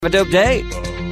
a dope day.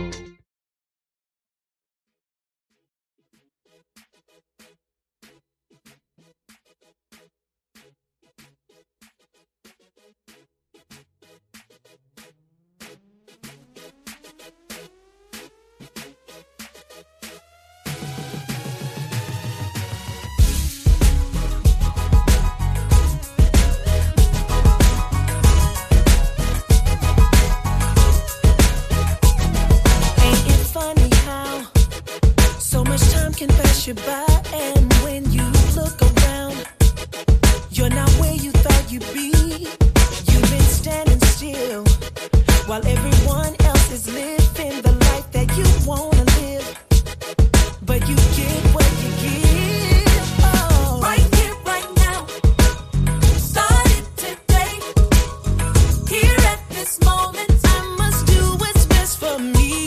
you by, and when you look around, you're not where you thought you'd be. You've been standing still while everyone else is living the life that you wanna live, but you get what you give. Oh, right here, right now, started today. Here at this moment, I must do what's best for me.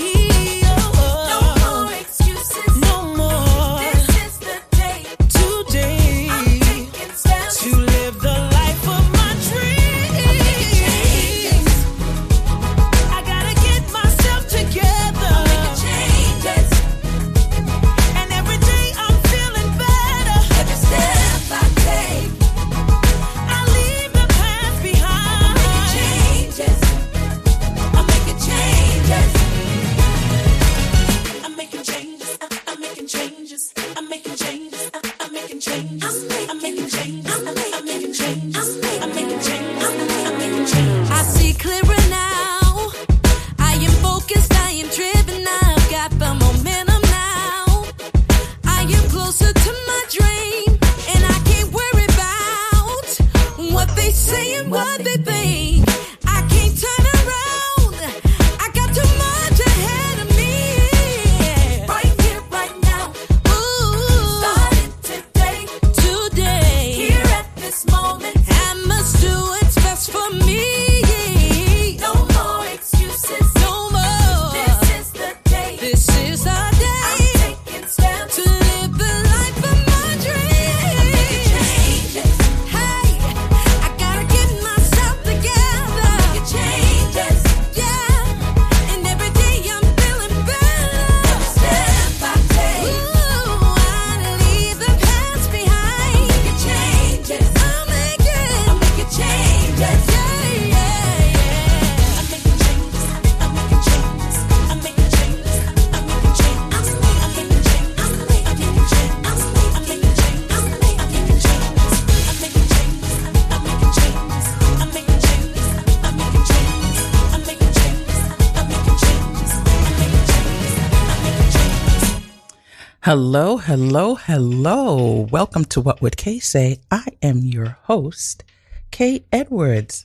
Hello, hello, hello. Welcome to What Would Kay Say? I am your host, Kay Edwards.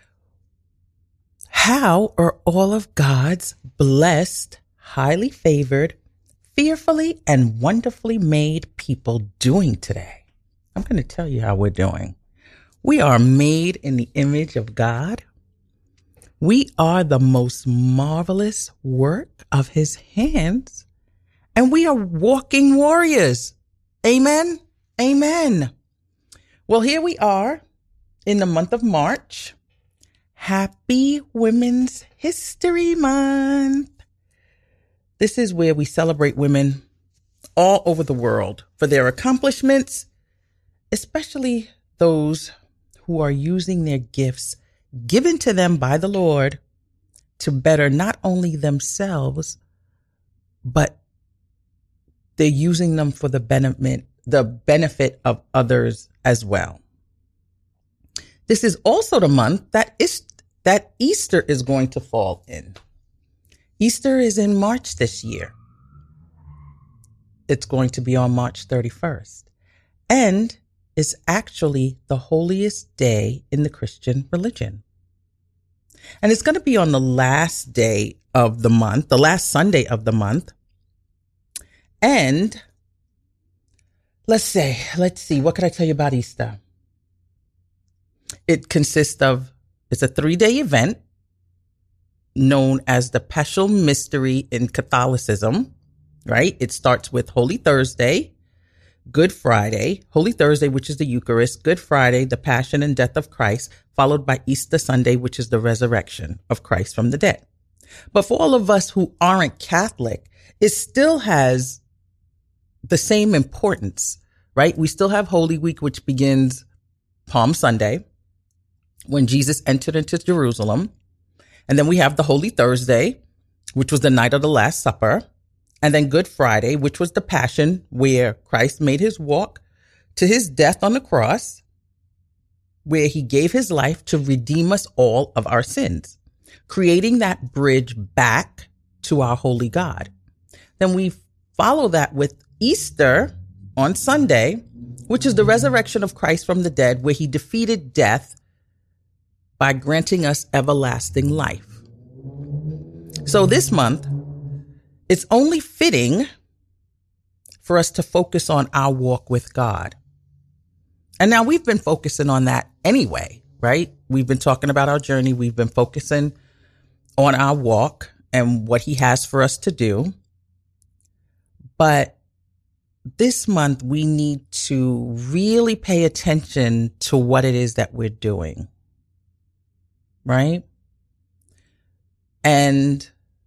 How are all of God's blessed, highly favored, fearfully and wonderfully made people doing today? I'm going to tell you how we're doing. We are made in the image of God. We are the most marvelous work of His hands. And we are walking warriors. Amen. Amen. Well, here we are in the month of March. Happy Women's History Month. This is where we celebrate women all over the world for their accomplishments, especially those who are using their gifts given to them by the Lord to better not only themselves, but they're using them for the benefit of others as well. This is also the month that Easter is going to fall in. Easter is in March this year. It's going to be on March 31st. And is actually the holiest day in the Christian religion. And it's going to be on the last day of the month, the last Sunday of the month. And let's see, what could I tell you about Easter? It's a 3-day event known as the Paschal Mystery in Catholicism, right? It starts with Holy Thursday, Good Friday, Holy Thursday, which is the Eucharist, Good Friday, the Passion and Death of Christ, followed by Easter Sunday, which is the resurrection of Christ from the dead. But for all of us who aren't Catholic, it still has the same importance, right? We still have Holy Week, which begins Palm Sunday, when Jesus entered into Jerusalem. And then we have the Holy Thursday, which was the night of the Last Supper. And then Good Friday, which was the Passion, where Christ made his walk to his death on the cross, where he gave his life to redeem us all of our sins, creating that bridge back to our holy God. Then we follow that with Easter on Sunday, which is the resurrection of Christ from the dead, where he defeated death by granting us everlasting life. So this month, it's only fitting for us to focus on our walk with God. And now we've been focusing on that anyway, right? We've been talking about our journey. We've been focusing on our walk and what he has for us to do. But this month, we need to really pay attention to what it is that we're doing, right? And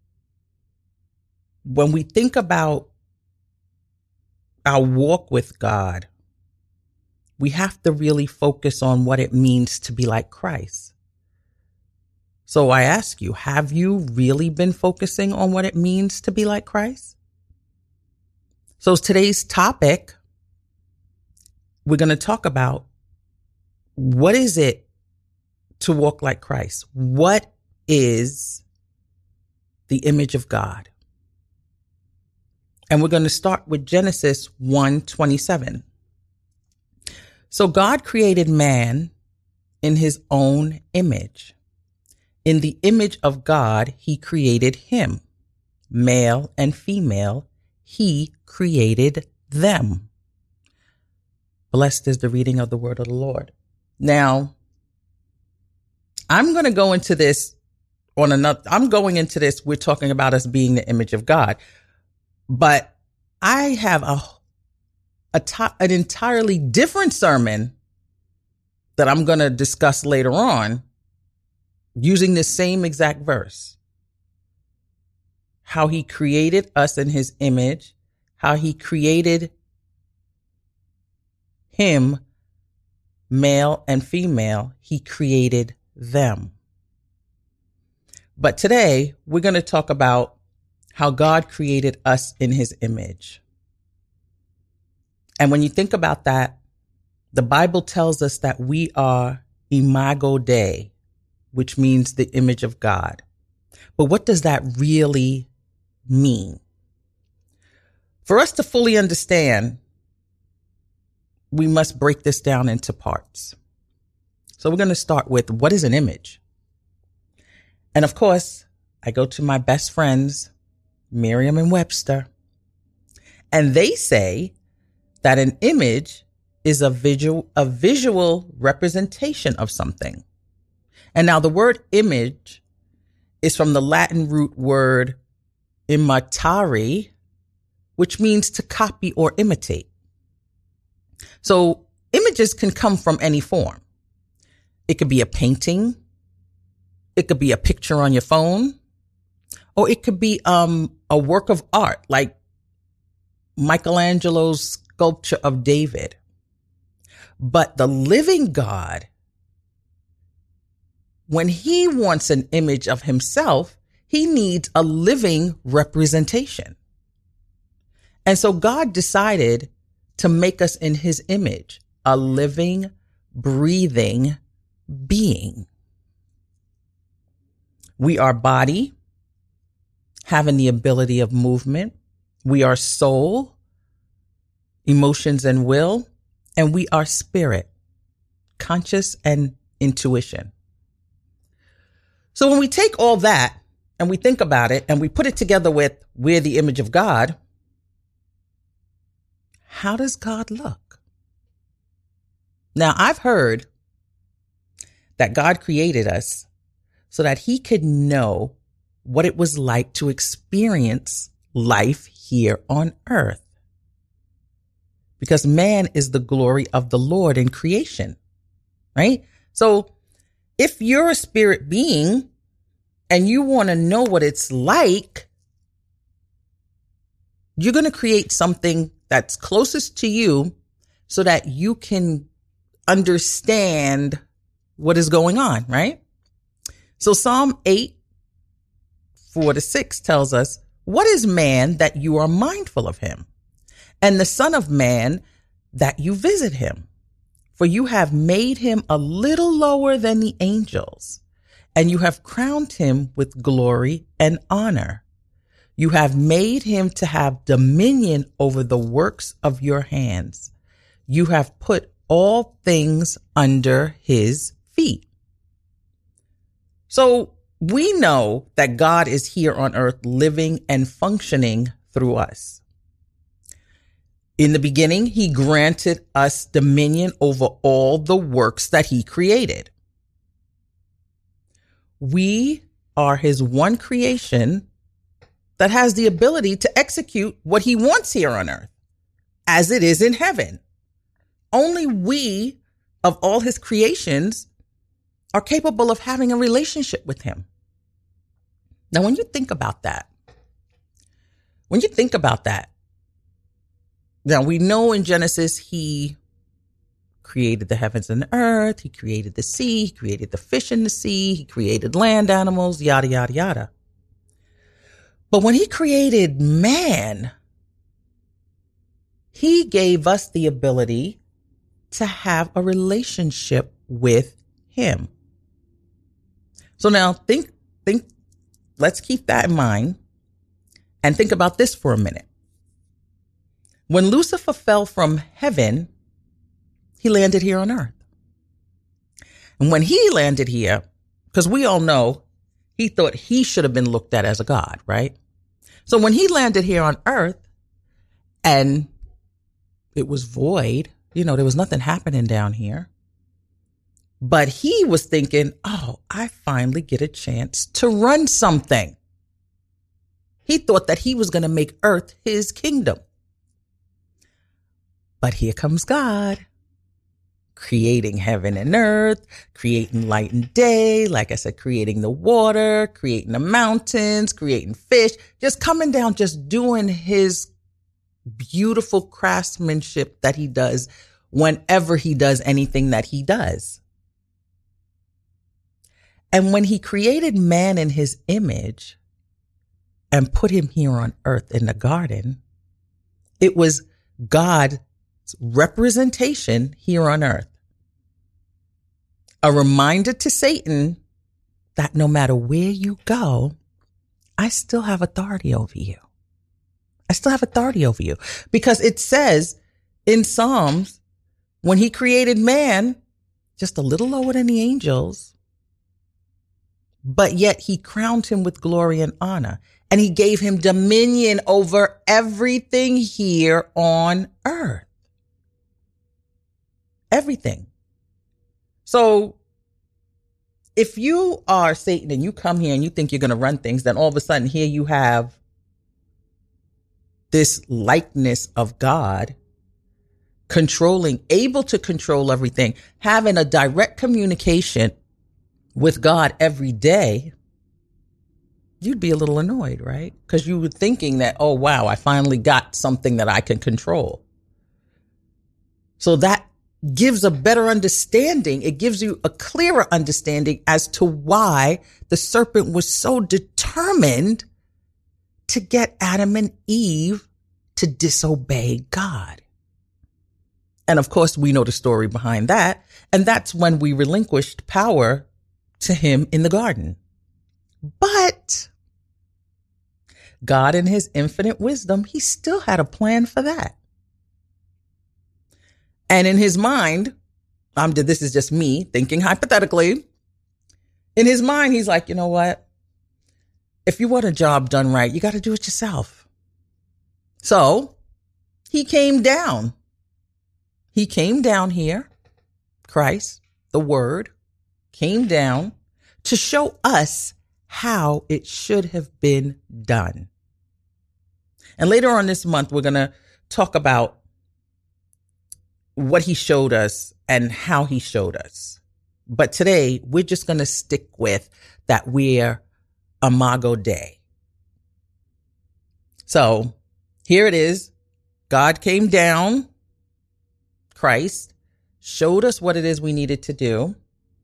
when we think about our walk with God, we have to really focus on what it means to be like Christ. So I ask you, have you really been focusing on what it means to be like Christ? So today's topic, we're going to talk about what is it to walk like Christ? What is the image of God? And we're going to start with Genesis 1:27. So God created man in his own image. In the image of God, he created him. Male and female, he created them. Blessed is the reading of the word of the Lord. Now, I'm going to go into this we're talking about us being the image of God. But I have an entirely different sermon that I'm going to discuss later on using this same exact verse. How he created us in his image, how he created him, male and female, he created them. But today we're going to talk about how God created us in his image. And when you think about that, the Bible tells us that we are imago Dei, which means the image of God. But what does that really mean? For us to fully understand, we must break this down into parts. So we're going to start with, what is an image? And of course, I go to my best friends, Merriam and Webster, and they say that an image is a visual representation of something. And now the word image is from the Latin root word imitare, which means to copy or imitate. So images can come from any form. It could be a painting. It could be a picture on your phone, or it could be a work of art like Michelangelo's sculpture of David. But the living God, when he wants an image of himself, he needs a living representation. And so God decided to make us in his image, a living, breathing being. We are body, having the ability of movement. We are soul, emotions and will, and we are spirit, conscious and intuition. So when we take all that and we think about it and we put it together with we're the image of God, how does God look? Now, I've heard that God created us so that he could know what it was like to experience life here on earth. Because man is the glory of the Lord in creation, right? So if you're a spirit being and you want to know what it's like, you're going to create something that's closest to you so that you can understand what is going on, right? So Psalm 8:4-6 tells us, "What is man that you are mindful of him, and the son of man that you visit him? For you have made him a little lower than the angels, and you have crowned him with glory and honor. You have made him to have dominion over the works of your hands. You have put all things under his feet." So we know that God is here on earth living and functioning through us. In the beginning, he granted us dominion over all the works that he created. We are his one creation that has the ability to execute what he wants here on earth, as it is in heaven. Only we, of all his creations, are capable of having a relationship with him. Now, when you think about that, now we know in Genesis, he created the heavens and the earth, he created the sea, he created the fish in the sea, he created land animals, yada, yada, yada. But when he created man, he gave us the ability to have a relationship with him. So now think, let's keep that in mind and think about this for a minute. When Lucifer fell from heaven, he landed here on earth. And when he landed here, because we all know he thought he should have been looked at as a god, right? So when he landed here on earth and it was void, there was nothing happening down here. But he was thinking, oh, I finally get a chance to run something. He thought that he was going to make earth his kingdom. But here comes God, creating heaven and earth, creating light and day, like I said, creating the water, creating the mountains, creating fish, just coming down, just doing his beautiful craftsmanship that he does whenever he does anything that he does. And when he created man in his image and put him here on earth in the garden, it was God's representation here on earth. A reminder to Satan that no matter where you go, I still have authority over you. I still have authority over you, because it says in Psalms, when he created man, just a little lower than the angels, but yet he crowned him with glory and honor, and he gave him dominion over everything here on earth. Everything. So if you are Satan and you come here and you think you're going to run things, then all of a sudden here you have this likeness of God able to control everything, having a direct communication with God every day, you'd be a little annoyed, right? Because you were thinking that, oh, wow, I finally got something that I can control. So that gives a better understanding. It gives you a clearer understanding as to why the serpent was so determined to get Adam and Eve to disobey God. And of course, we know the story behind that. And that's when we relinquished power to him in the garden. But God, in his infinite wisdom, he still had a plan for that. And in his mind, this is just me thinking hypothetically. In his mind, he's like, you know what? If you want a job done right, you got to do it yourself. So he came down. He came down here. Christ, the Word, came down to show us how it should have been done. And later on this month, we're going to talk about what he showed us and how he showed us. But today, we're just going to stick with that we're Imago Dei. So here it is. God came down, Christ, showed us what it is we needed to do,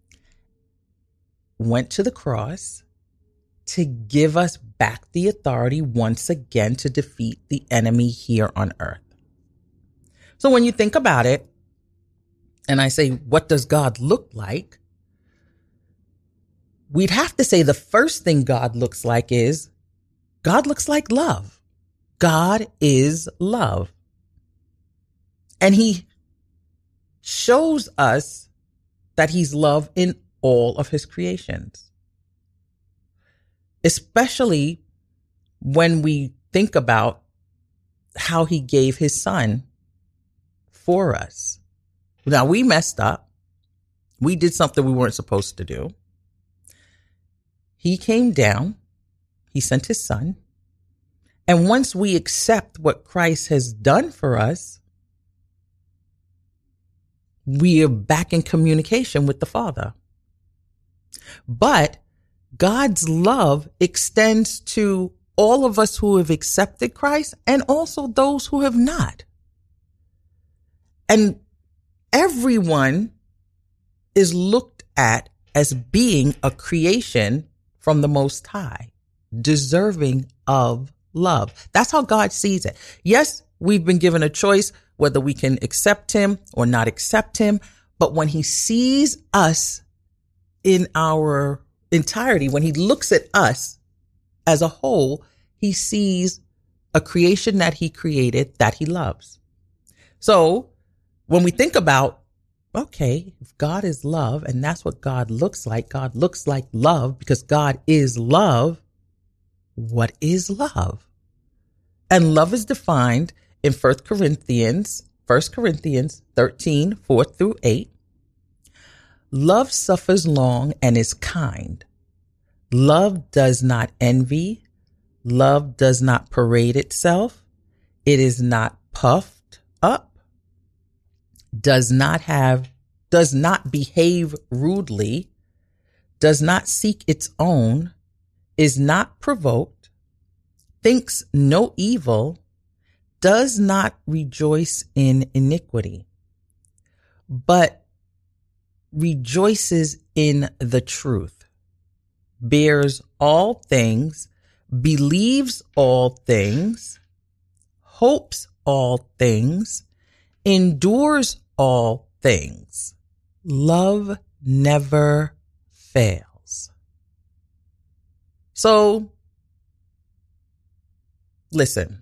went to the cross to give us back the authority once again to defeat the enemy here on earth. So when you think about it, and I say, what does God look like? We'd have to say the first thing God looks like is God looks like love. God is love. And he shows us that he's love in all of his creations. Especially when we think about how he gave his son for us. Now, we messed up. We did something we weren't supposed to do. He came down. He sent his son. And once we accept what Christ has done for us, we are back in communication with the Father. But God's love extends to all of us who have accepted Christ and also those who have not. And everyone is looked at as being a creation from the Most High, deserving of love. That's how God sees it. Yes, we've been given a choice whether we can accept him or not accept him. But when he sees us in our entirety, when he looks at us as a whole, he sees a creation that he created that he loves. So when we think about, okay, if God is love and that's what God looks like love because God is love. What is love? And love is defined in 1 Corinthians 13, 4-8. Love suffers long and is kind. Love does not envy. Love does not parade itself. It is not puffed up. Does not behave rudely. Does not seek its own. Is not provoked. Thinks no evil. Does not rejoice in iniquity, but rejoices in the truth, bears all things, believes all things, hopes all things, endures all things. Love never fails. So, listen.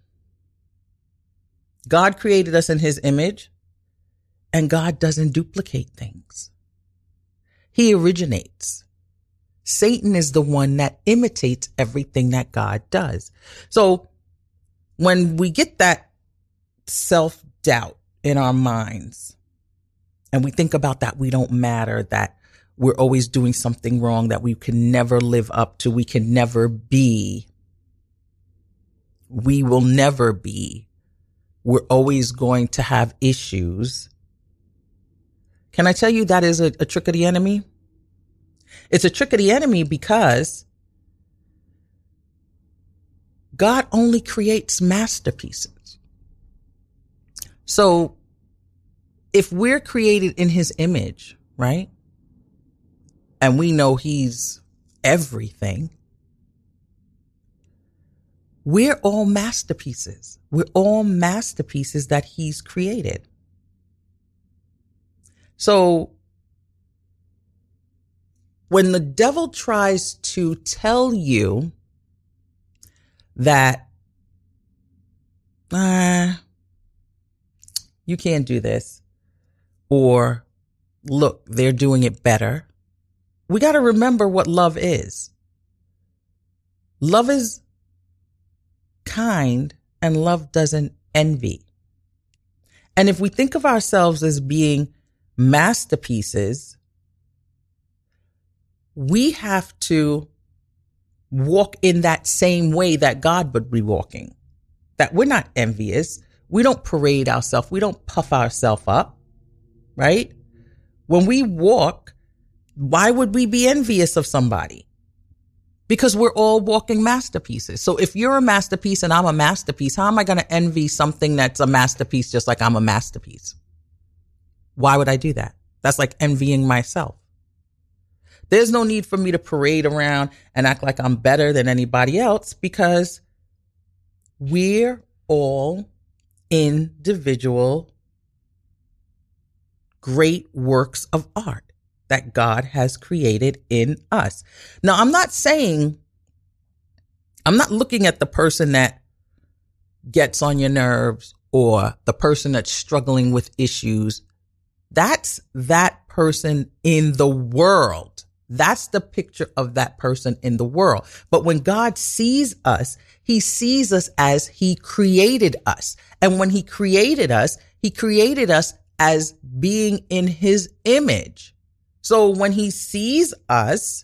God created us in his image, and God doesn't duplicate things. He originates. Satan is the one that imitates everything that God does. So when we get that self-doubt in our minds, and we think about that we don't matter, that we're always doing something wrong, that we can never live up to, we can never be, we will never be, we're always going to have issues. Can I tell you that is a trick of the enemy? It's a trick of the enemy because God only creates masterpieces. So if we're created in his image, right? And we know he's everything. We're all masterpieces. We're all masterpieces that he's created. So when the devil tries to tell you that, you can't do this, or look, they're doing it better, we got to remember what love is. Love is kind, and love doesn't envy. And if we think of ourselves as being masterpieces, we have to walk in that same way that God would be walking. That we're not envious. We don't parade ourselves. We don't puff ourselves up, right? When we walk, why would we be envious of somebody? because we're all walking masterpieces. So if you're a masterpiece and I'm a masterpiece, how am I going to envy something that's a masterpiece just like I'm a masterpiece? Why would I do that? That's like envying myself. There's no need for me to parade around and act like I'm better than anybody else, because we're all individual great works of art that God has created in us. Now, I'm not looking at the person that gets on your nerves or the person that's struggling with issues. That's that person in the world. That's the picture of that person in the world. But when God sees us, he sees us as he created us. And when he created us as being in his image. So when he sees us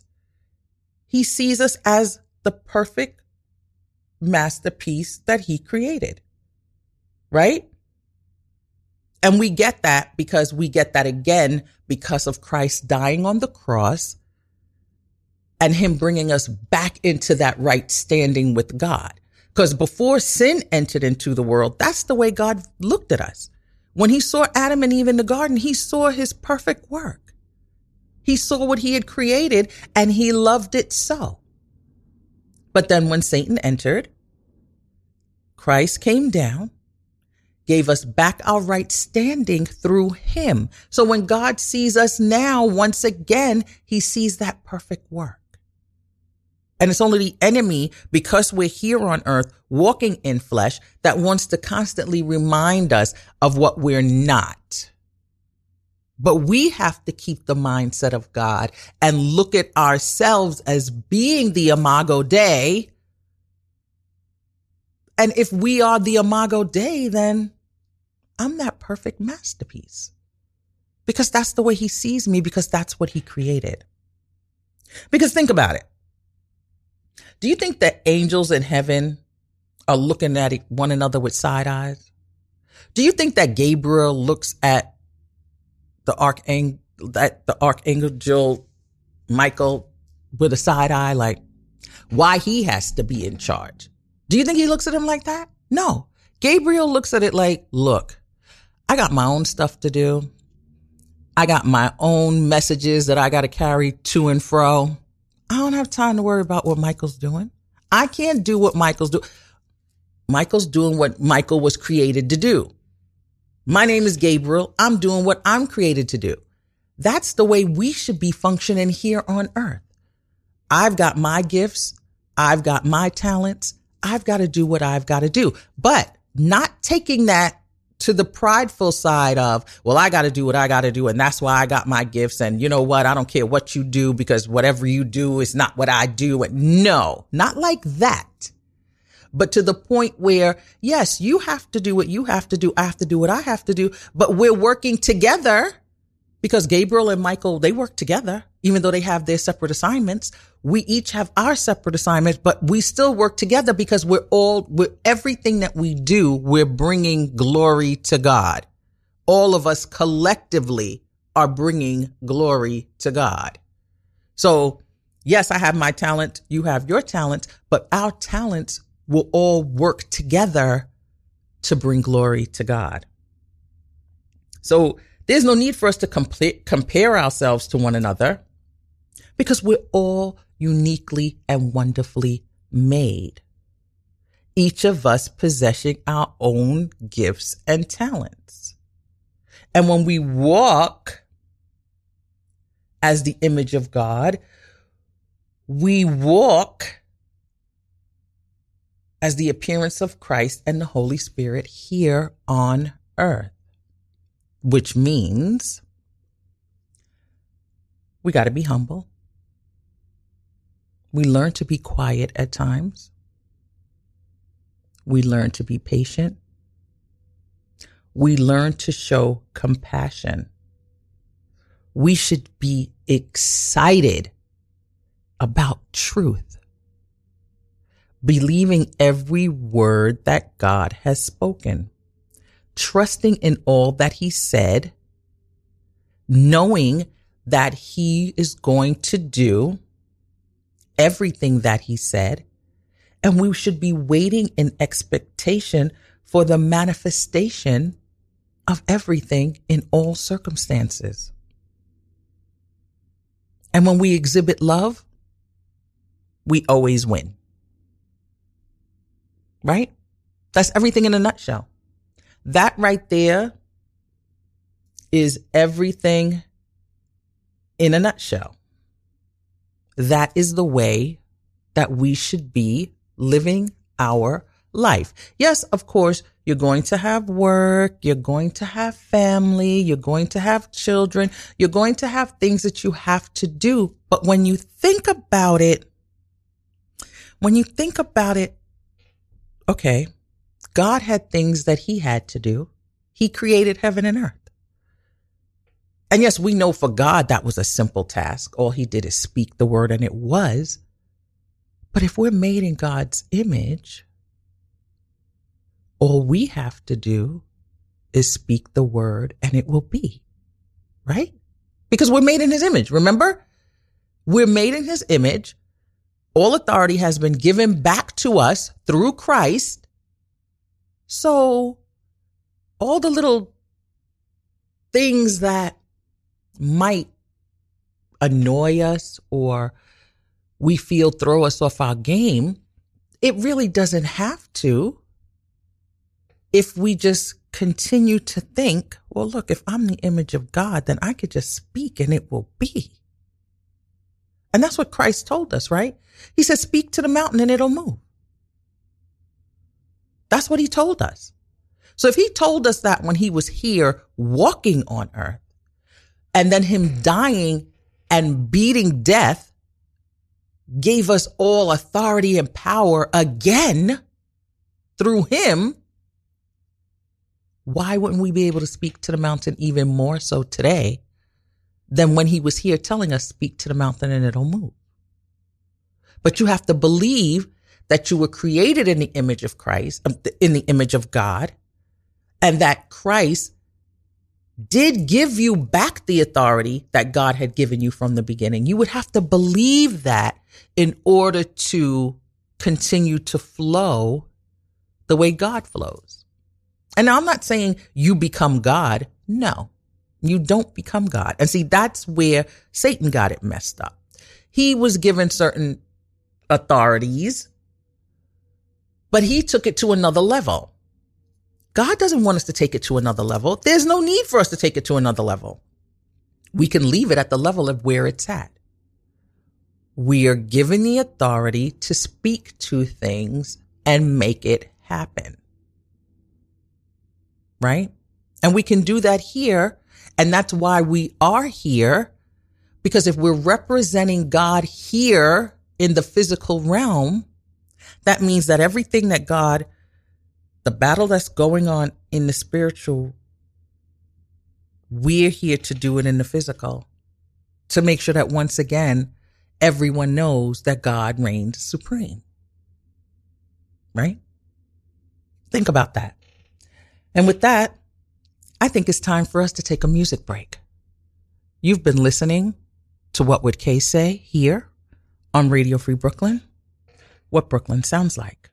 as the perfect masterpiece that he created, right? And we get that because we get that again because of Christ dying on the cross and him bringing us back into that right standing with God. Because before sin entered into the world, that's the way God looked at us. When he saw Adam and Eve in the garden, he saw his perfect work. He saw what he had created and he loved it so. But then when Satan entered, Christ came down, gave us back our right standing through him. So when God sees us now, once again, he sees that perfect work. And it's only the enemy, because we're here on earth walking in flesh, that wants to constantly remind us of what we're not. But we have to keep the mindset of God and look at ourselves as being the Imago Dei. And if we are the Imago Dei, then I'm that perfect masterpiece. Because that's the way he sees me, because that's what he created. Because think about it. Do you think that angels in heaven are looking at one another with side eyes? Do you think that Gabriel looks at the archangel Michael with a side eye, like why he has to be in charge? Do you think he looks at him like that? No. Gabriel looks at it like, look, I got my own stuff to do. I got my own messages that I got to carry to and fro. I don't have time to worry about what Michael's doing. I can't do what Michael's doing. Michael's doing what Michael was created to do. My name is Gabriel. I'm doing what I'm created to do. That's the way we should be functioning here on earth. I've got my gifts. I've got my talents. I've got to do what I've got to do, but not taking that to the prideful side of, well, I got to do what I got to do. And that's why I got my gifts. And you know what? I don't care what you do, because whatever you do is not what I do. And no, not like that. But to the point where, yes, you have to do what you have to do. I have to do what I have to do. But we're working together, because Gabriel and Michael, they work together, even though they have their separate assignments. We each have our separate assignments, but we still work together because we're everything that we do, we're bringing glory to God. All of us collectively are bringing glory to God. So yes, I have my talent. You have your talent, but our talents will all work together to bring glory to God. So there's no need for us to compare ourselves to one another, because we're all uniquely and wonderfully made. Each of us possessing our own gifts and talents. And when we walk as the image of God, we walk as the appearance of Christ and the Holy Spirit here on earth, which means we got to be humble. We learn to be quiet at times. We learn to be patient. We learn to show compassion. We should be excited about truth, believing every word that God has spoken, trusting in all that he said, knowing that he is going to do everything that he said, and we should be waiting in expectation for the manifestation of everything in all circumstances. And when we exhibit love, we always win. Right? That's everything in a nutshell. That right there is everything in a nutshell. That is the way that we should be living our life. Yes, of course, you're going to have work, you're going to have family, you're going to have children, you're going to have things that you have to do. But when you think about it, okay, God had things that he had to do. He created heaven and earth. And yes, we know for God that was a simple task. All he did is speak the word and it was. But if we're made in God's image, all we have to do is speak the word and it will be, right? Because we're made in his image. Remember, we're made in his image. All authority has been given back to us through Christ. So all the little things that might annoy us or we feel throw us off our game, it really doesn't have to. If we just continue to think, well, look, if I'm the image of God, then I could just speak and it will be. And that's what Christ told us, right? He said, speak to the mountain and it'll move. That's what he told us. So if he told us that when he was here walking on earth, and then him dying and beating death gave us all authority and power again through him, why wouldn't we be able to speak to the mountain even more so today than when he was here telling us, speak to the mountain and it'll move? But you have to believe that you were created in the image of Christ, in the image of God, and that Christ did give you back the authority that God had given you from the beginning. You would have to believe that in order to continue to flow the way God flows. And now I'm not saying you become God. No, you don't become God. And see, that's where Satan got it messed up. He was given certain authorities, but he took it to another level. God doesn't want us to take it to another level. There's no need for us to take it to another level. We can leave it at the level of where it's at. We are given the authority to speak to things and make it happen. Right? And we can do that here. And that's why we are here. Because if we're representing God here in the physical realm, that means that everything that God, the battle that's going on in the spiritual, we're here to do it in the physical, to make sure that once again, everyone knows that God reigns supreme. Right? Think about that. And with that, I think it's time for us to take a music break. You've been listening to What Would Kay Say here on Radio Free Brooklyn, what Brooklyn sounds like.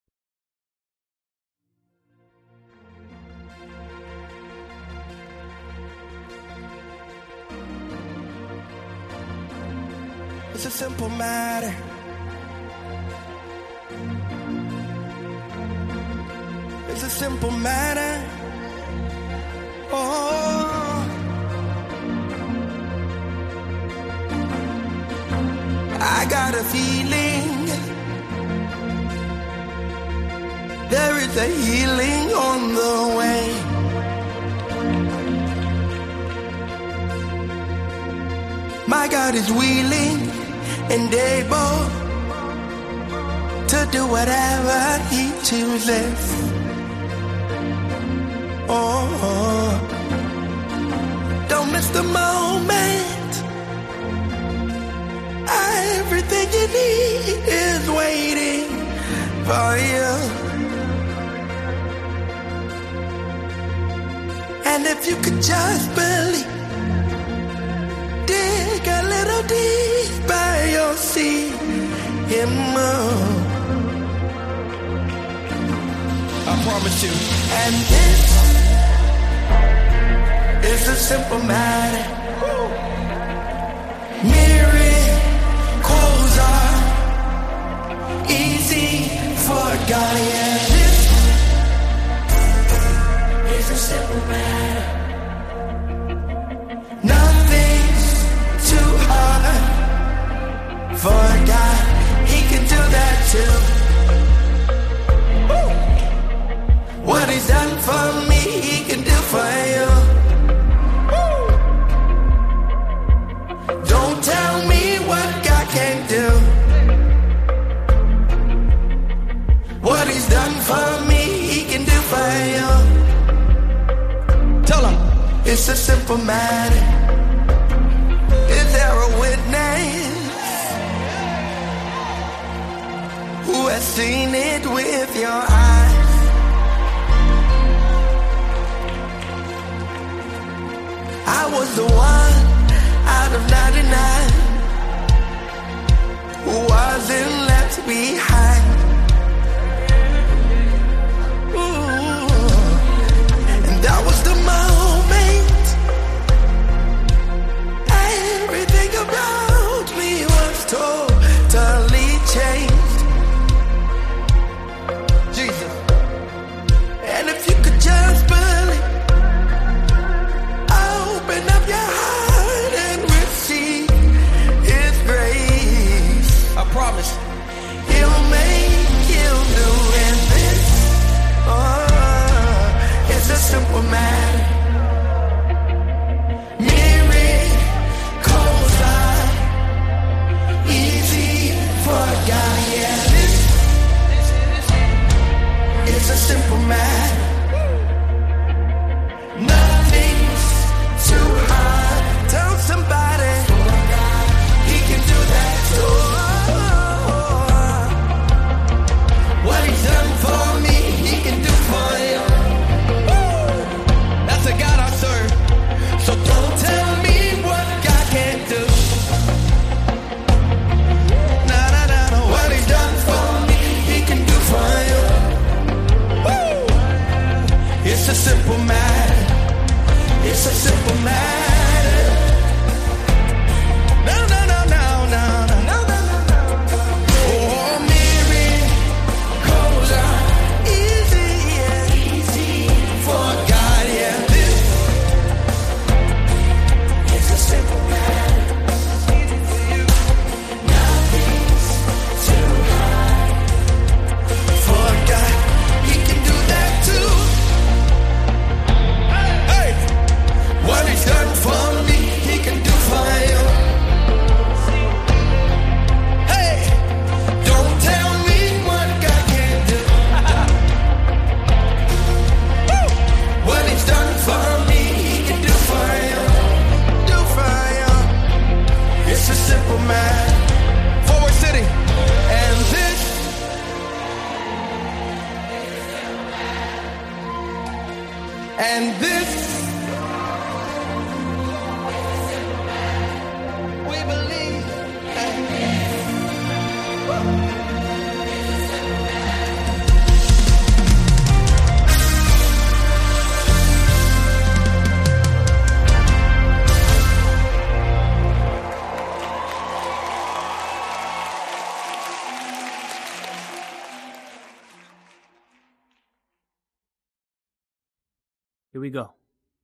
It's a simple matter. It's a simple matter. Oh, I got a feeling there is a healing on the way. My God is willing and able to do whatever he chooses. Oh, don't miss the moment. Everything you need is waiting for you. And if you could just believe, dig a little deeper, you'll see him. I promise you. And this is a simple matter. Miracles are easy for God. Yeah, this is a simple matter. Nothing's too hard for God. He can do that too. Woo! What he's done for me, he can do for you. Woo! Don't tell me what God can't do. What he's done for me, he can do for you. Tell him. It's a simple matter. Is there a witness who has seen it with your eyes? I was the one out of 99 who wasn't left behind. Ooh. And that was the moment everything about me was totally changed. Jesus. And if you could just believe, open up your heart and receive His grace. I promise He'll make you new. And this is a simple matter. Miracles are easy for God. Yeah, this is a simple matter. Nothing's too hard. Tell somebody he can do that too. What he's done for me, he can do for you. Woo! That's a God I serve. So don't tell me what God can't do. Nah, nah, nah, nah. What he's done for me, he can do for you. Woo! It's a simple matter. It's a simple matter. No, no, no, no, no, no, no, no, no. Oh, miracles are easy, yeah. Easy for God, yeah. This is a simple matter. Nothing's too hard for God. He can do that too. Hey! What he's done for me, he can do for you. Hey! Don't tell me what God can't do. Woo! What he's done for me, he can do for you. Do for you. It's a simple matter. Forward City. And this we believe. Here we go.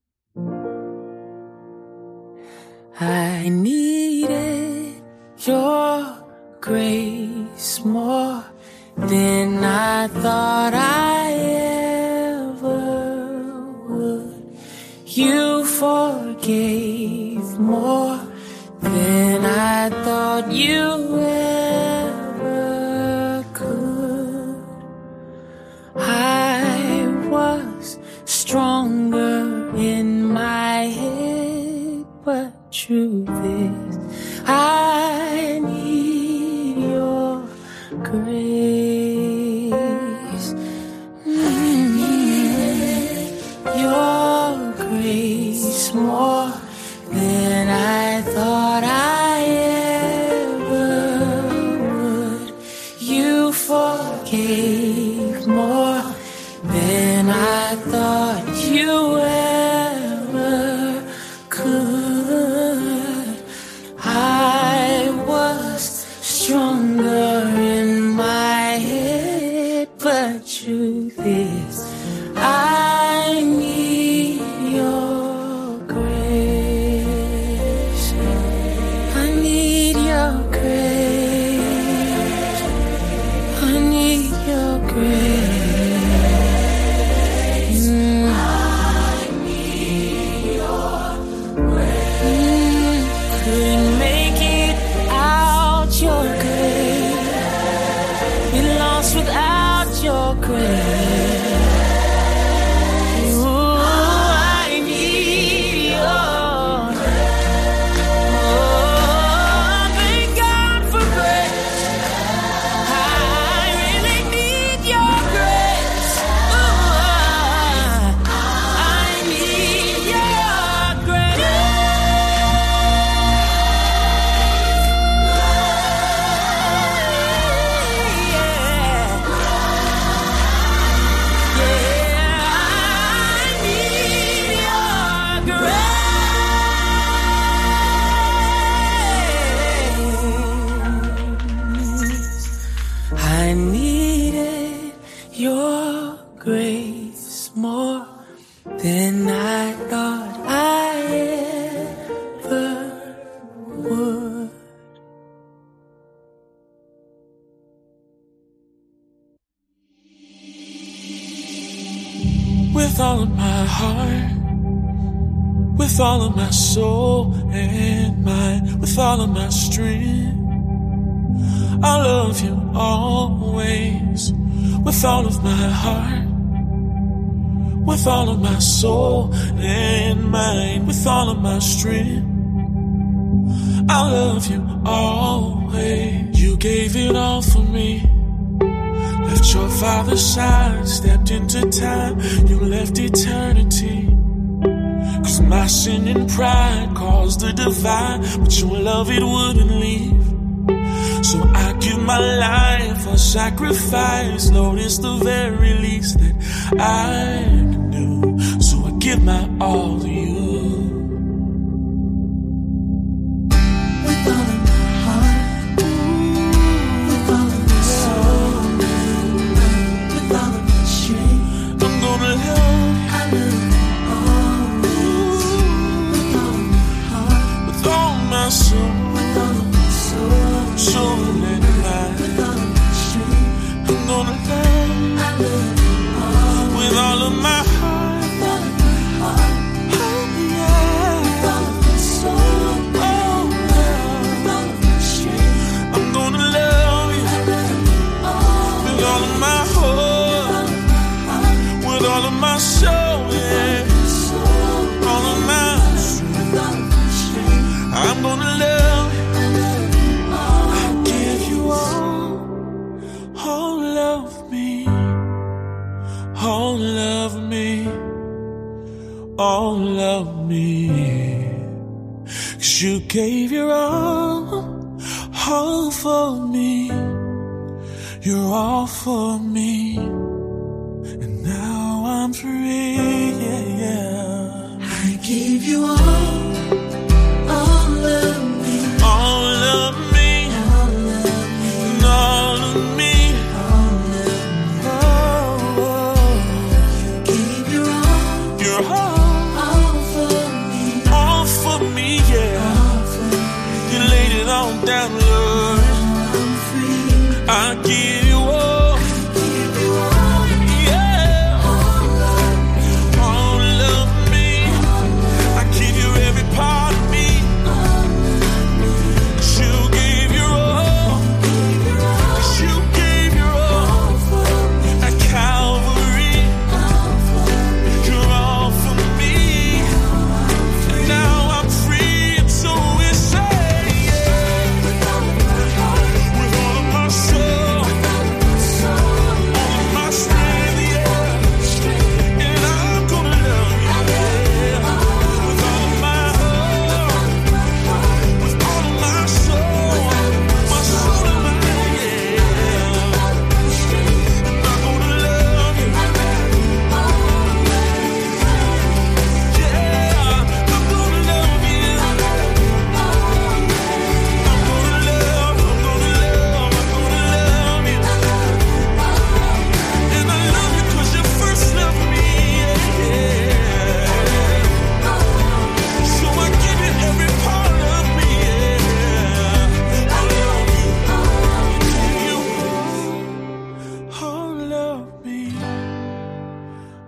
I needed your grace more than I thought I ever would. You forgave more than I thought you ever could. I was stronger in my head, but truth is, I need your grace. Your grace more than I thought I ever the truth is, I need your grace. I need your grace. I need your grace. Couldn't make it out your grave. Been lost without your grace. Ooh, I need your grace. Oh, thank God for grace. I really need your grace. Ooh, I need your grace. I needed your grace more than I thought I ever would. With all of my heart, with all of my soul and mind, with all of my strength, I love you always. With all of my heart, with all of my soul and mind, with all of my strength, I love you always. You gave it all for me. Left your father's side, stepped into time, you left eternity. 'Cause my sin and pride caused the divide, but your love, it wouldn't leave. So I give my life a sacrifice, Lord, it's the very least that I can do. So I give my all to you. With all of my heart, with all of my soul, with all of my strength, I'm gonna love I love you always. With all of my heart, with all my soul, with all of my soul, soul and mind. with all of my strength, I'm gonna love I love you always. with all of my heart. With all of my heart, Oh yeah, with all of my soul, oh yeah. with all of my strength, I'm gonna love you I love you always. with all of my heart, with all of my soul, yeah. All of my strength, I'm gonna love you. I give you all love me, all love me, all love me. 'Cause you gave your all for me. You're all for me. And now I'm free, yeah, yeah. I give you all of me, All of me, all of me, and all of me. all of me. Oh, oh. Give your You're all for me, all for me, yeah. all for me. You laid it all down, Lord. I'm free. I give you all, Give you all yeah. of me, All of me, I give you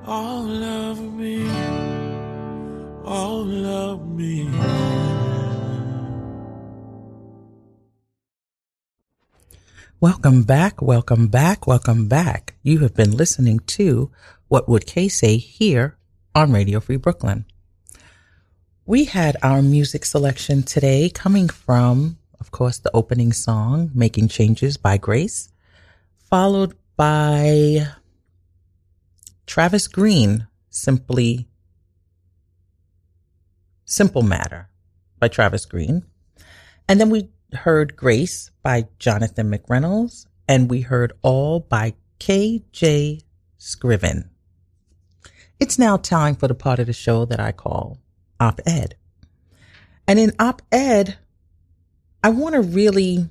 all of me, all of me. Welcome back, welcome back, welcome back. You have been listening to What Would Kay Say here on Radio Free Brooklyn. We had our music selection today coming from, of course, the opening song, Making Changes by Grace, followed by Travis Green, Simple Matter by Travis Green. And then we heard Grace by Jonathan McReynolds, and we heard All by KJ Scriven. It's now time for the part of the show that I call Op-Ed. And in Op-Ed, I want to really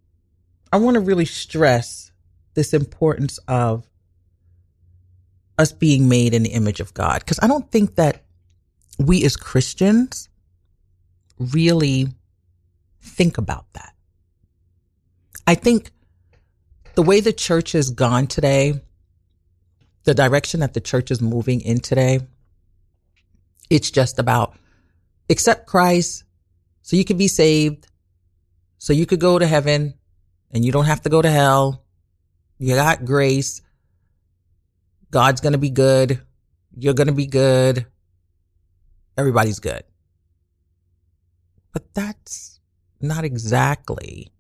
stress this importance of us being made in the image of God, because I don't think that we as Christians really think about that. I think the way the church has gone today, the direction that the church is moving in today, it's just about accept Christ so you can be saved, so you could go to heaven and you don't have to go to hell. You got grace. God's going to be good. You're going to be good. Everybody's good. But that's not exactly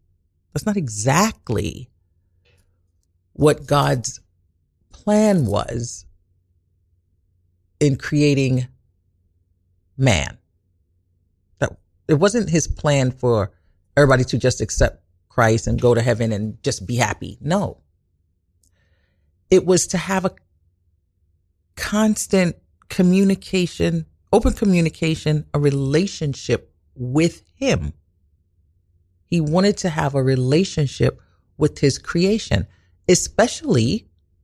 what God's plan was in creating man. That it wasn't his plan for everybody to just accept Christ and go to heaven and just be happy. No. It was to have a constant communication, open communication, a relationship with him. He wanted to have a relationship with his creation, especially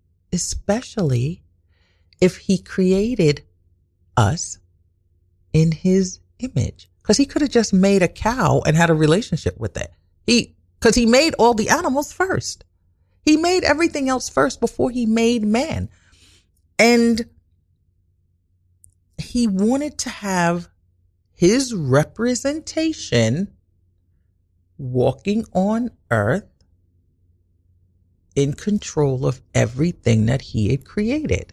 if he created us in his image. Because he could have just made a cow and had a relationship with it. Because he made all the animals first. He made everything else first before he made man. And he wanted to have his representation walking on earth in control of everything that he had created.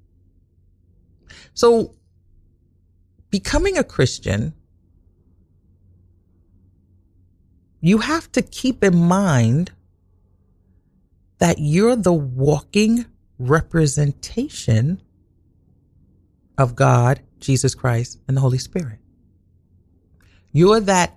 So becoming a Christian, you have to keep in mind that you're the walking representation of God, Jesus Christ, and the Holy Spirit. You're that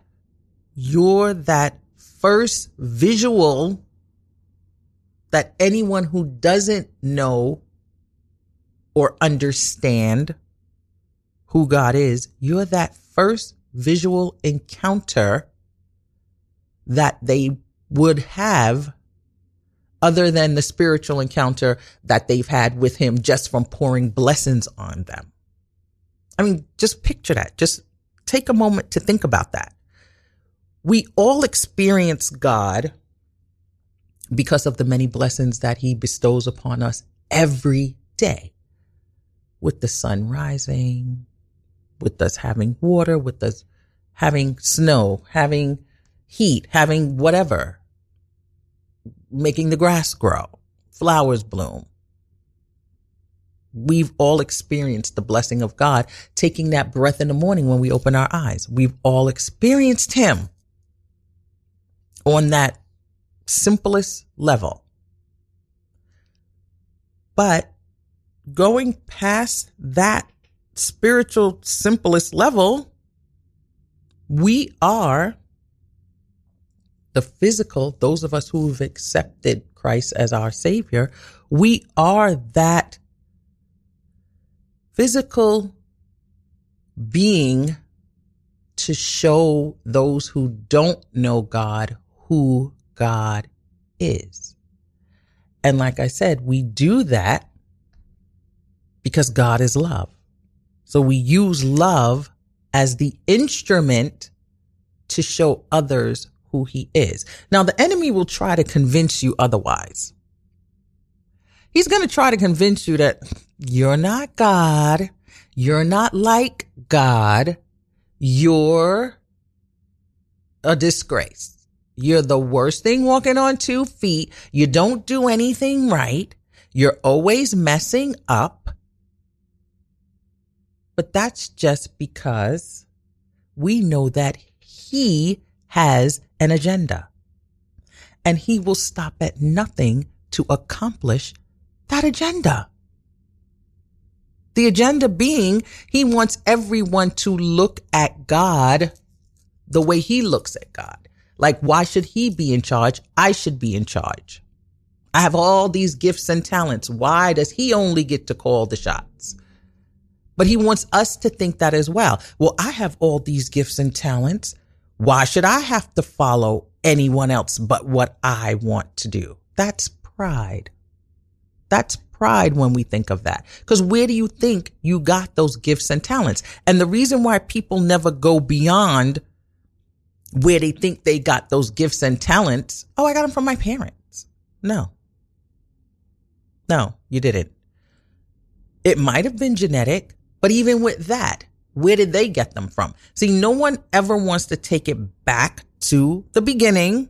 first visual that anyone who doesn't know or understand who God is, you're that first visual encounter that they would have, other than the spiritual encounter that they've had with him just from pouring blessings on them. I mean, just picture that. Just take a moment to think about that. We all experience God because of the many blessings that he bestows upon us every day. With the sun rising, with us having water, with us having snow, having heat, having whatever, making the grass grow, flowers bloom. We've all experienced the blessing of God, taking that breath in the morning when we open our eyes. We've all experienced him on that simplest level. But going past that spiritual simplest level, we are the physical, those of us who've accepted Christ as our Savior, we are that physical being to show those who don't know God who God is. And like I said, we do that because God is love. So we use love as the instrument to show others who he is. Now, the enemy will try to convince you otherwise. He's going to try to convince you that You're not God. You're not like God. You're a disgrace. You're the worst thing walking on 2 feet. You don't do anything right. You're always messing up. But that's just because we know that he has an agenda. And he will stop at nothing to accomplish that agenda. The agenda being, he wants everyone to look at God the way he looks at God. Like, why should he be in charge? I should be in charge. I have all these gifts and talents. Why does he only get to call the shots? But he wants us to think that as well. Well, I have all these gifts and talents. Why should I have to follow anyone else but what I want to do? That's pride. That's pride when we think of that. Because where do you think you got those gifts and talents? And the reason why people never go beyond where they think they got those gifts and talents, oh, I got them from my parents. No, you didn't. It might have been genetic, but even with that, where did they get them from? See, no one ever wants to take it back to the beginning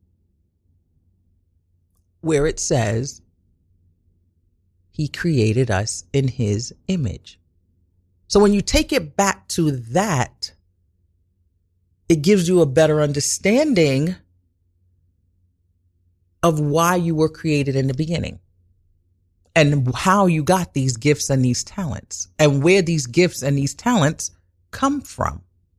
where it says he created us in his image. So when you take it back to that, it gives you a better understanding of why you were created in the beginning and how you got these gifts and these talents and where these gifts and these talents come from.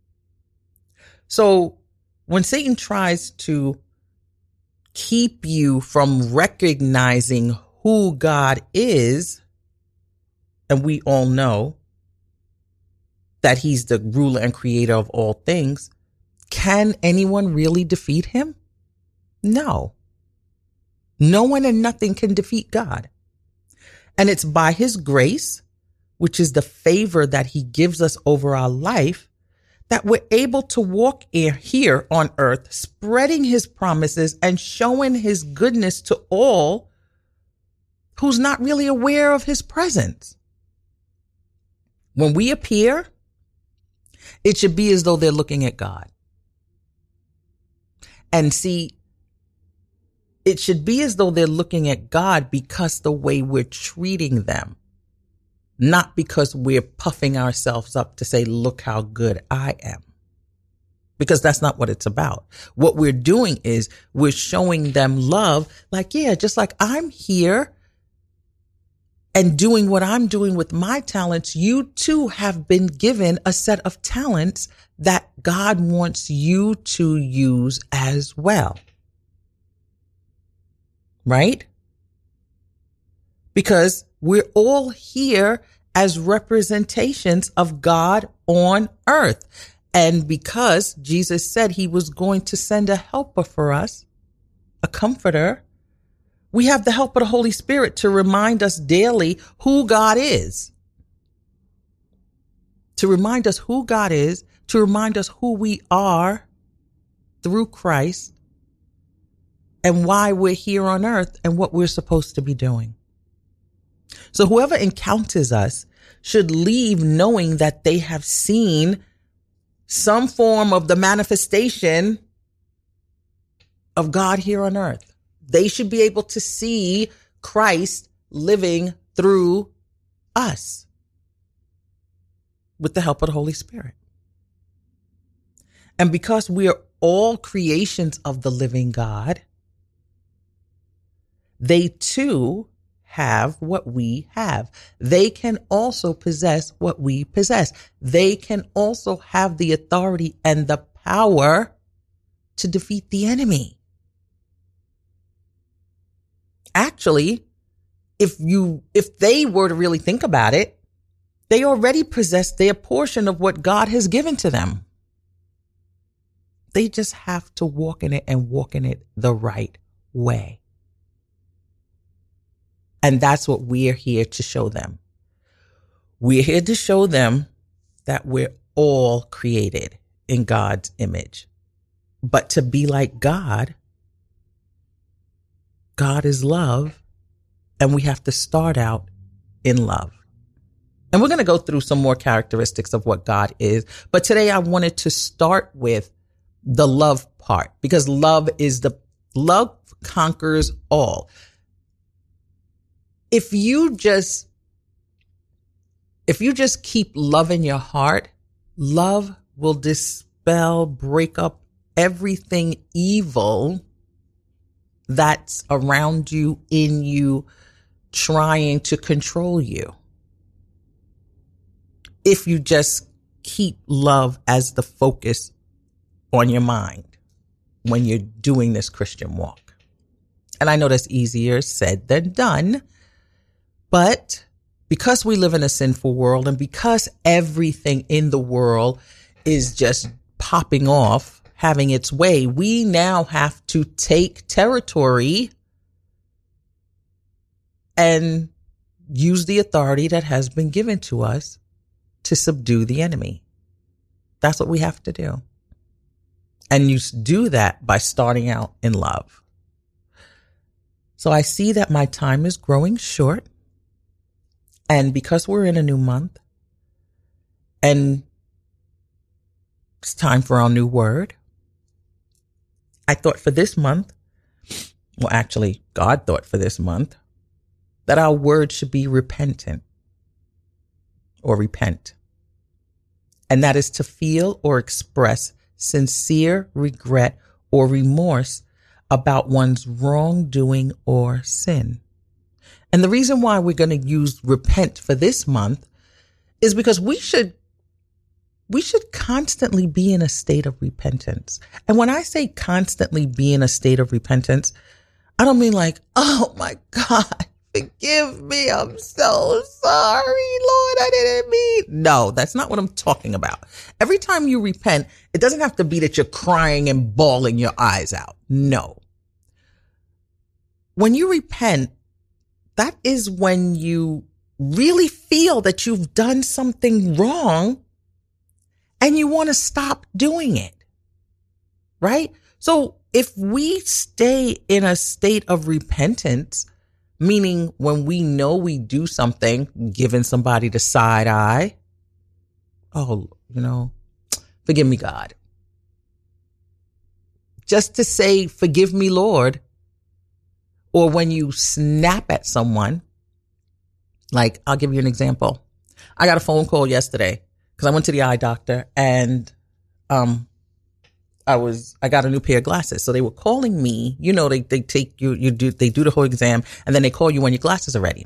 So when Satan tries to keep you from recognizing who God is, and we all know that he's the ruler and creator of all things, can anyone really defeat him? No. No one and nothing can defeat God. And it's by his grace, which is the favor that he gives us over our life, that we're able to walk here on earth, spreading his promises and showing his goodness to all who's not really aware of his presence. When we appear, it should be as though they're looking at God. And see, it should be as though they're looking at God because the way we're treating them, not because we're puffing ourselves up to say, look how good I am. Because that's not what it's about. What we're doing is we're showing them love, like, yeah, just like I'm here and doing what I'm doing with my talents, you too have been given a set of talents that God wants you to use as well. Right? Because we're all here as representations of God on earth. And because Jesus said he was going to send a helper for us, a comforter, we have the help of the Holy Spirit to remind us daily who God is. To remind us who God is, to remind us who we are through Christ and why we're here on earth and what we're supposed to be doing. So whoever encounters us should leave knowing that they have seen some form of the manifestation of God here on earth. They should be able to see Christ living through us with the help of the Holy Spirit. And because we are all creations of the living God, they too have what we have. They can also possess what we possess. They can also have the authority and the power to defeat the enemy. Actually, if they were to really think about it, they already possess their portion of what God has given to them. They just have to walk in it and walk in it the right way. And that's what we're here to show them. We're here to show them that we're all created in God's image. But to be like God, God is love, and we have to start out in love. And we're going to go through some more characteristics of what God is. But today I wanted to start with the love part, because love conquers all. If you just keep love in your heart, love will dispel, break up everything evil that's around you, in you, trying to control you. If you just keep love as the focus on your mind when you're doing this Christian walk. And I know that's easier said than done, but because we live in a sinful world and because everything in the world is just popping off, having its way, we now have to take territory and use the authority that has been given to us to subdue the enemy. That's what we have to do. And you do that by starting out in love. So I see that my time is growing short. And because we're in a new month and it's time for our new word, I thought for this month, well, actually, God thought for this month, that our word should be repentant or repent. And that is to feel or express sincere regret or remorse about one's wrongdoing or sin. And the reason why we're going to use repent for this month is because we should constantly be in a state of repentance. And when I say constantly be in a state of repentance, I don't mean like, oh my God, forgive me. I'm so sorry, Lord. I didn't mean. No, that's not what I'm talking about. Every time you repent, it doesn't have to be that you're crying and bawling your eyes out. No. When you repent, that is when you really feel that you've done something wrong and you want to stop doing it, right? So if we stay in a state of repentance, meaning when we know we do something, giving somebody the side eye, oh, forgive me, God. Just to say, forgive me, Lord. Or when you snap at someone, like, I'll give you an example. I got a phone call yesterday because I went to the eye doctor and I got a new pair of glasses. So they were calling me, they take they do the whole exam and then they call you when your glasses are ready.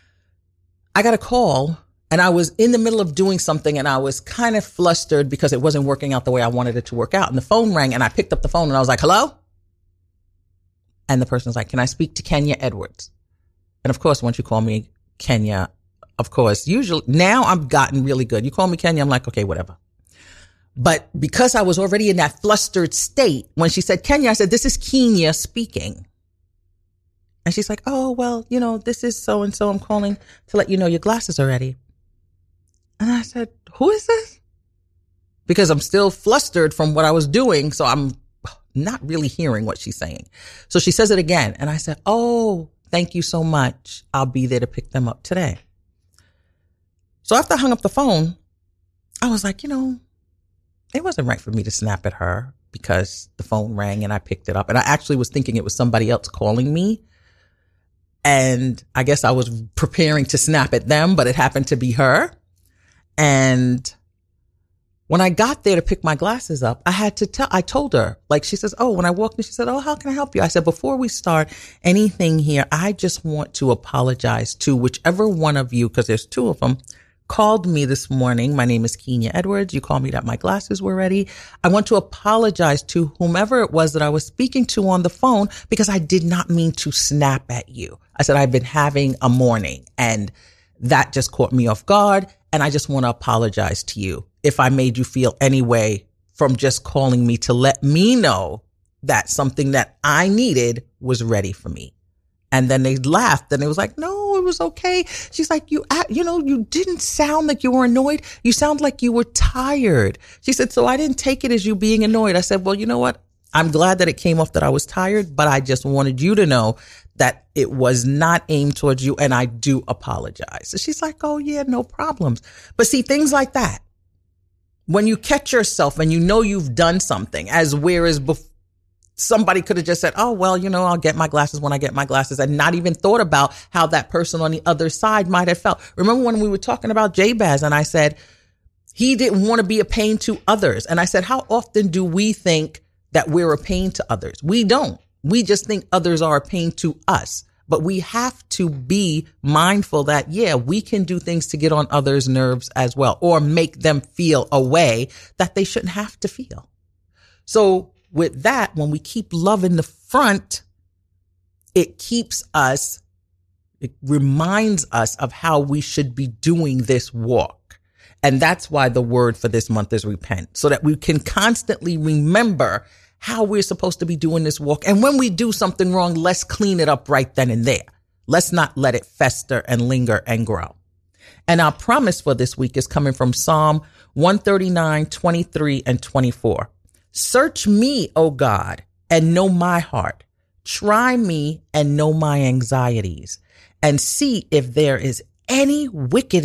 I got a call and I was in the middle of doing something and I was kind of flustered because it wasn't working out the way I wanted it to work out. And the phone rang and I picked up the phone and I was like, hello? And the person was like, can I speak to Kenya Edwards? And of course, once you call me Kenya, of course, usually now I've gotten really good. You call me Kenya, I'm like, okay, whatever. But because I was already in that flustered state, when she said Kenya, I said, this is Kenya speaking. And she's like, oh, well, this is so-and-so. I'm calling to let you know your glasses are ready. And I said, who is this? Because I'm still flustered from what I was doing. So I'm not really hearing what she's saying. So she says it again. And I said, oh, thank you so much. I'll be there to pick them up today. So after I hung up the phone, I was like, it wasn't right for me to snap at her because the phone rang and I picked it up. And I actually was thinking it was somebody else calling me. And I guess I was preparing to snap at them, but it happened to be her. And when I got there to pick my glasses up, I told her, like, she says, oh, when I walked in, she said, oh, how can I help you? I said, before we start anything here, I just want to apologize to whichever one of you, because there's two of them, called me this morning. My name is Kenya Edwards. You called me that my glasses were ready. I want to apologize to whomever it was that I was speaking to on the phone because I did not mean to snap at you. I said, I've been having a morning and that just caught me off guard. And I just want to apologize to you if I made you feel any way from just calling me to let me know that something that I needed was ready for me. And then they laughed and it was like, no, it was okay. She's like, you didn't sound like you were annoyed. You sound like you were tired. She said, so I didn't take it as you being annoyed. I said, well, you know what? I'm glad that it came off that I was tired, but I just wanted you to know that it was not aimed towards you, and I do apologize. So she's like, oh yeah, no problems. But see, things like that, when you catch yourself and you know you've done something, as whereas somebody could have just said, oh, well, I'll get my glasses when I get my glasses, and not even thought about how that person on the other side might have felt. Remember when we were talking about Jabez and I said, he didn't want to be a pain to others. And I said, how often do we think that we're a pain to others? We don't. We just think others are a pain to us. But we have to be mindful that, yeah, we can do things to get on others' nerves as well, or make them feel a way that they shouldn't have to feel. So with that, when we keep love in the front, it reminds us of how we should be doing this walk. And that's why the word for this month is repent, so that we can constantly remember how we're supposed to be doing this walk. And when we do something wrong, let's clean it up right then and there. Let's not let it fester and linger and grow. And our promise for this week is coming from Psalm 139, 23 and 24. Search me, O God, and know my heart. Try me and know my anxieties, and see if there is any wicked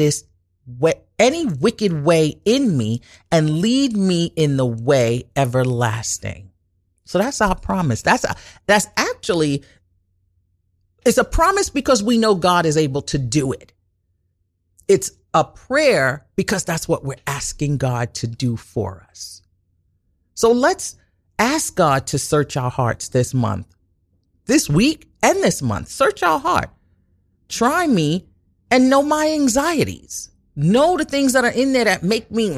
way in me, and lead me in the way everlasting. So that's our promise. That's actually, it's a promise because we know God is able to do it. It's a prayer because that's what we're asking God to do for us. So let's ask God to search our hearts this month, this week and this month. Search our heart. Try me and know my anxieties. Know the things that are in there that make me,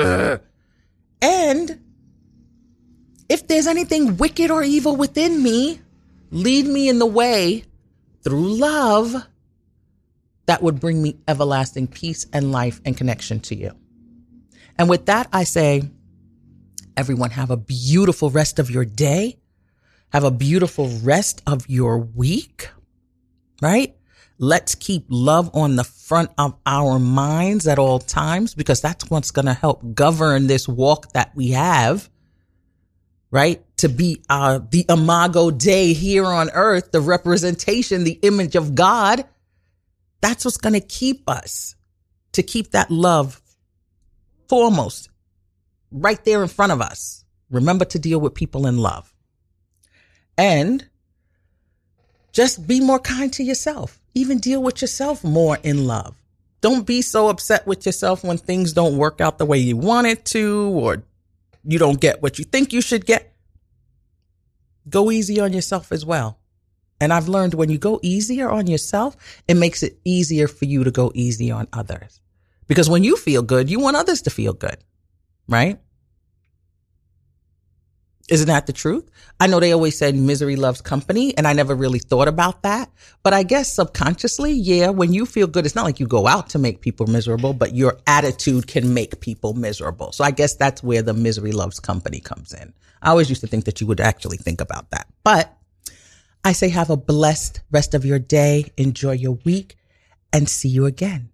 and if there's anything wicked or evil within me, lead me in the way through love that would bring me everlasting peace and life and connection to you. And with that, I say, everyone, have a beautiful rest of your day. Have a beautiful rest of your week, right? Let's keep love on the front of our minds at all times, because that's what's going to help govern this walk that we have, right? To be the Imago Dei here on earth, the representation, the image of God. That's what's going to keep us, to keep that love foremost, right there in front of us. Remember to deal with people in love. And just be more kind to yourself. Even deal with yourself more in love. Don't be so upset with yourself when things don't work out the way you want it to, or you don't get what you think you should get. Go easy on yourself as well. And I've learned when you go easier on yourself, it makes it easier for you to go easy on others. Because when you feel good, you want others to feel good, right? Isn't that the truth? I know they always said misery loves company, and I never really thought about that. But I guess subconsciously, yeah, when you feel good, it's not like you go out to make people miserable, but your attitude can make people miserable. So I guess that's where the misery loves company comes in. I always used to think that you would actually think about that. But I say have a blessed rest of your day. Enjoy your week, and see you again.